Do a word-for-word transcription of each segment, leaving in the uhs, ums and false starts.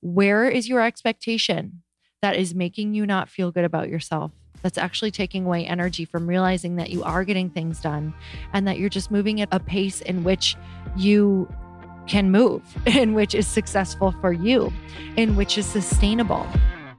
Where is your expectation that is making you not feel good about yourself? That's actually taking away energy from realizing that you are getting things done and that you're just moving at a pace in which you can move, in which is successful for you, in which is sustainable.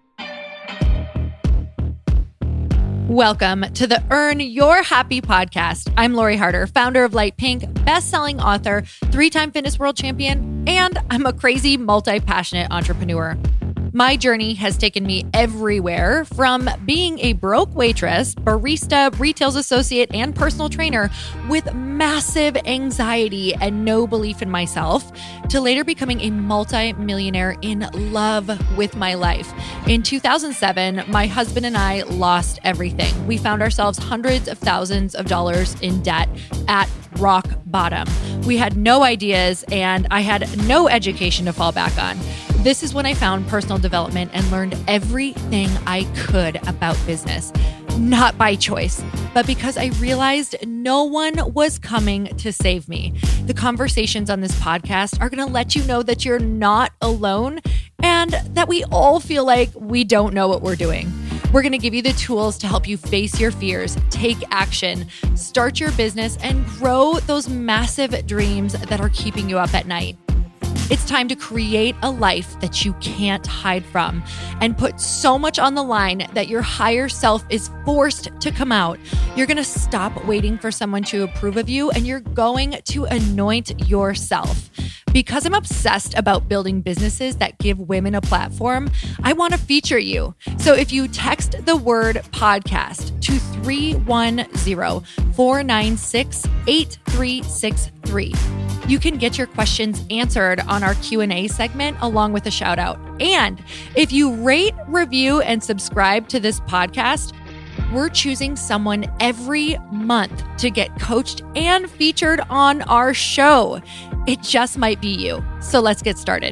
Welcome to the Earn Your Happy podcast. I'm Lori Harder, founder of Light Pink, best-selling author, three-time fitness world champion, and I'm a crazy, multi-passionate entrepreneur. My journey has taken me everywhere, from being a broke waitress, barista, retail associate, and personal trainer with massive anxiety and no belief in myself, to later becoming a multi-millionaire in love with my life. In two thousand seven, my husband and I lost everything. We found ourselves hundreds of thousands of dollars in debt at rock bottom. We had no ideas and I had no education to fall back on. This is when I found personal development and learned everything I could about business, not by choice, but because I realized no one was coming to save me. The conversations on this podcast are going to let you know that you're not alone and that we all feel like we don't know what we're doing. We're going to give you the tools to help you face your fears, take action, start your business, and grow those massive dreams that are keeping you up at night. It's time to create a life that you can't hide from and put so much on the line that your higher self is forced to come out. You're going to stop waiting for someone to approve of you and you're going to anoint yourself. Because I'm obsessed about building businesses that give women a platform, I want to feature you. So if you text the word podcast to three one zero, four nine six, eight three six three, you can get your questions answered on our Q and A segment along with a shout out. And if you rate, review, and subscribe to this podcast, we're choosing someone every month to get coached and featured on our show. It just might be you. So let's get started.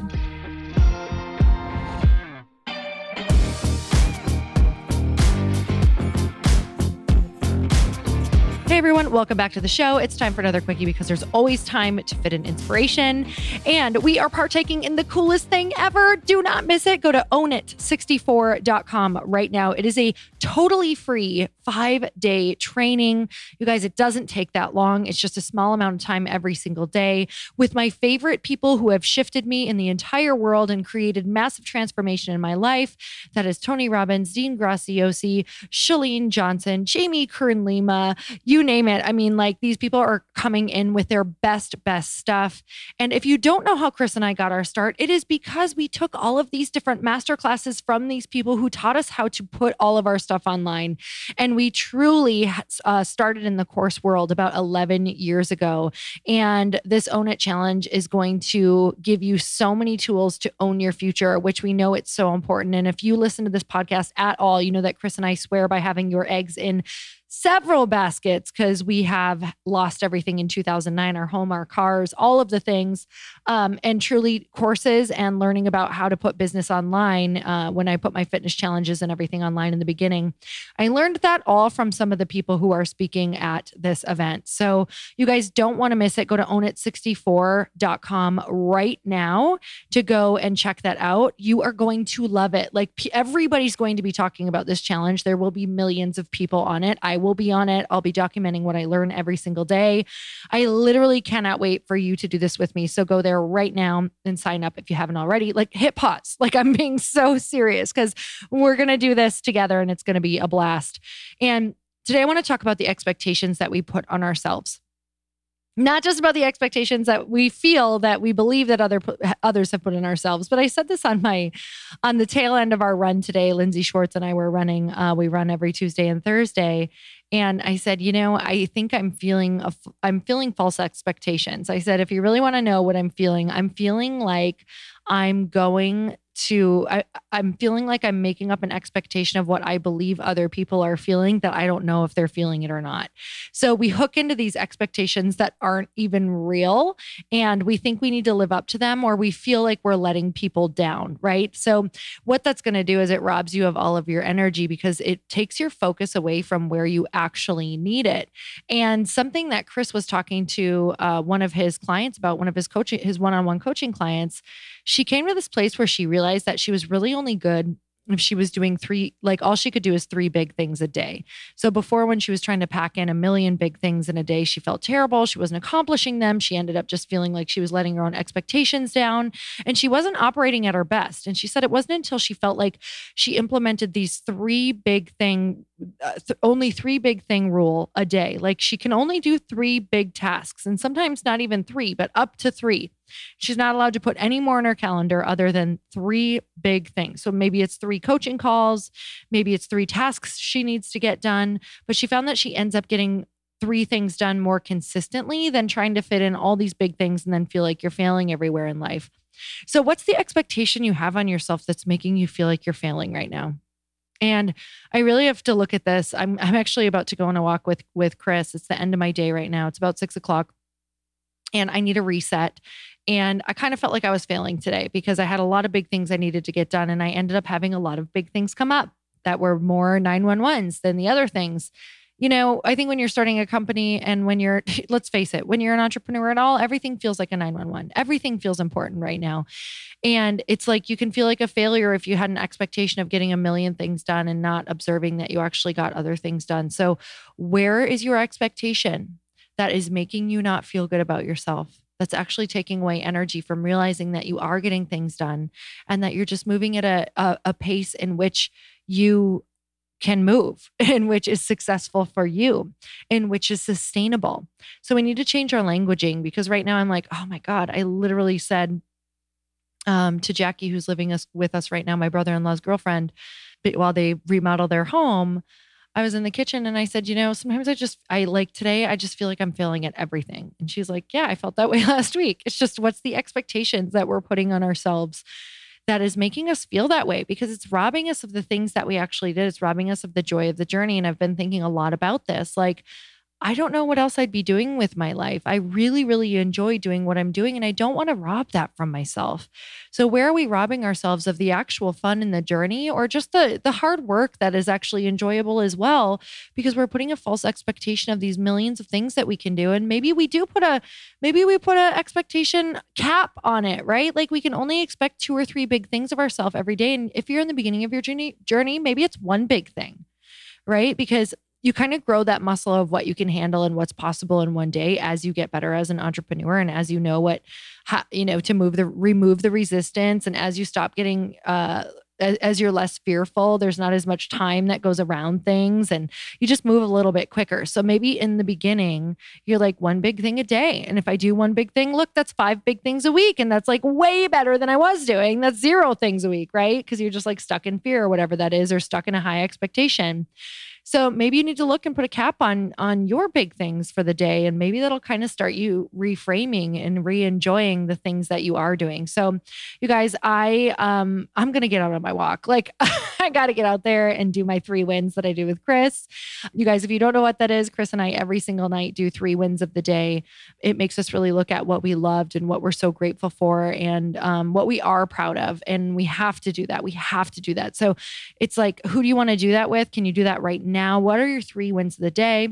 Hey everyone, welcome back to the show. It's time for another quickie because there's always time to fit in inspiration. And we are partaking in the coolest thing ever. Do not miss it. Go to own it sixty-four dot com right now. It is a totally free five-day training. You guys, it doesn't take that long. It's just a small amount of time every single day with my favorite people who have shifted me in the entire world and created massive transformation in my life. That is Tony Robbins, Dean Graziosi, Chalene Johnson, Jamie Kern-Lima, you name it. I mean, like, these people are coming in with their best, best stuff. And if you don't know how Chris and I got our start, it is because we took all of these different masterclasses from these people who taught us how to put all of our stuff online. And we truly uh, started in the course world about eleven years ago. And this Own It Challenge is going to give you so many tools to own your future, which we know it's so important. And if you listen to this podcast at all, you know that Chris and I swear by having your eggs in several baskets because we have lost everything in two thousand nine, our home, our cars, all of the things, um, and truly courses and learning about how to put business online. Uh, when I put my fitness challenges and everything online in the beginning, I learned that all from some of the people who are speaking at this event. So you guys don't want to miss it. Go to own it sixty-four dot com right now to go and check that out. You are going to love it. Like, everybody's going to be talking about this challenge. There will be millions of people on it. I will be on it. I'll be documenting what I learn every single day. I literally cannot wait for you to do this with me. So go there right now and sign up if you haven't already. Like, hit pause. Like, I'm being so serious because we're going to do this together and it's going to be a blast. And today I want to talk about the expectations that we put on ourselves. Not just about the expectations that we feel that we believe that other others have put in ourselves. But I said this on my on the tail end of our run today. Lindsay Schwartz and I were running. Uh, we run every Tuesday and Thursday. And I said, you know, I think I'm feeling a, I'm feeling false expectations. I said, if you really want to know what I'm feeling, I'm feeling like I'm going to, I, I'm feeling like I'm making up an expectation of what I believe other people are feeling that I don't know if they're feeling it or not. So we hook into these expectations that aren't even real and we think we need to live up to them, or we feel like we're letting people down, right? So what that's going to do is it robs you of all of your energy because it takes your focus away from where you actually need it. And something that Chris was talking to uh, one of his clients about, one of his coaching, his one-on-one coaching clients, she came to this place where she realized that she was really only good if she was doing three, like all she could do is three big things a day. So before, when she was trying to pack in a million big things in a day, she felt terrible. She wasn't accomplishing them. She ended up just feeling like she was letting her own expectations down, and she wasn't operating at her best. And she said it wasn't until she felt like she implemented these three big thing, uh, th- only three big thing rule a day. Like she can only do three big tasks, and sometimes not even three, but up to three. She's not allowed to put any more in her calendar other than three big things. So maybe it's three coaching calls, maybe it's three tasks she needs to get done. But she found that she ends up getting three things done more consistently than trying to fit in all these big things and then feel like you're failing everywhere in life. So what's the expectation you have on yourself that's making you feel like you're failing right now? And I really have to look at this. I'm I'm actually about to go on a walk with with Chris. It's the end of my day right now. It's about six o'clock. And I need a reset. And I kind of felt like I was failing today because I had a lot of big things I needed to get done. And I ended up having a lot of big things come up that were more nine one ones than the other things. You know, I think when you're starting a company and when you're, let's face it, when you're an entrepreneur at all, everything feels like a nine one one. Everything feels important right now. And it's like you can feel like a failure if you had an expectation of getting a million things done and not observing that you actually got other things done. So where is your expectation that is making you not feel good about yourself? That's actually taking away energy from realizing that you are getting things done and that you're just moving at a, a, a pace in which you can move, in which is successful for you, in which is sustainable. So we need to change our languaging, because right now I'm like, oh my God, I literally said um, to Jackie, who's living us, with us right now, my brother-in-law's girlfriend, but while they remodel their home, I was in the kitchen and I said, you know, sometimes I just, I like today, I just feel like I'm failing at everything. And she's like, yeah, I felt that way last week. It's just, what's the expectations that we're putting on ourselves that is making us feel that way? Because it's robbing us of the things that we actually did. It's robbing us of the joy of the journey. And I've been thinking a lot about this. Like, I don't know what else I'd be doing with my life. I really, really enjoy doing what I'm doing, and I don't want to rob that from myself. So where are we robbing ourselves of the actual fun in the journey, or just the, the hard work that is actually enjoyable as well? Because we're putting a false expectation of these millions of things that we can do. And maybe we do put a, maybe we put an expectation cap on it, right? Like we can only expect two or three big things of ourselves every day. And if you're in the beginning of your journey, journey, maybe it's one big thing, right? Because you kind of grow that muscle of what you can handle and what's possible in one day as you get better as an entrepreneur, and as you know what, how, you know, to move the, remove the resistance. And as you stop getting, uh, as, as you're less fearful, there's not as much time that goes around things, and you just move a little bit quicker. So maybe in the beginning, you're like one big thing a day. And if I do one big thing, look, that's five big things a week. And that's like way better than I was doing. That's zero things a week, right? Because you're just like stuck in fear or whatever that is, or stuck in a high expectation. So maybe you need to look and put a cap on, on your big things for the day. And maybe that'll kind of start you reframing and re-enjoying the things that you are doing. So you guys, I, um, I'm going to get out on my walk. Like I got to get out there and do my three wins that I do with Chris. You guys, if you don't know what that is, Chris and I every single night do three wins of the day. It makes us really look at what we loved and what we're so grateful for, and um, what we are proud of. And we have to do that. We have to do that. So it's like, who do you want to do that with? Can you do that right now? Now, what are your three wins of the day?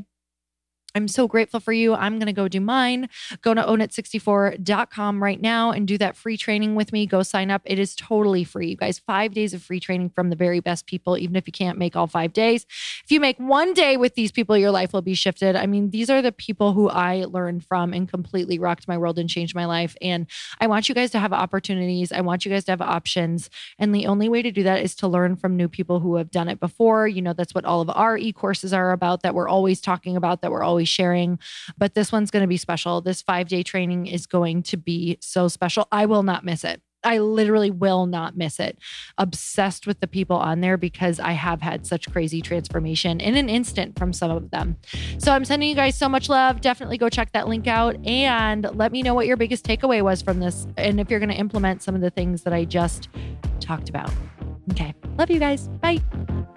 I'm so grateful for you. I'm going to go do mine. Go to own it sixty-four dot com right now and do that free training with me. Go sign up. It is totally free. You guys, five days of free training from the very best people, even if you can't make all five days. If you make one day with these people, your life will be shifted. I mean, these are the people who I learned from and completely rocked my world and changed my life. And I want you guys to have opportunities. I want you guys to have options. And the only way to do that is to learn from new people who have done it before. You know, that's what all of our e-courses are about, that we're always talking about, that we're always sharing. But this one's going to be special. This five-day training is going to be so special. I will not miss it. I literally will not miss it. Obsessed with the people on there, because I have had such crazy transformation in an instant from some of them. So I'm sending you guys so much love. Definitely go check that link out and let me know what your biggest takeaway was from this, and if you're going to implement some of the things that I just talked about. Okay. Love you guys. Bye.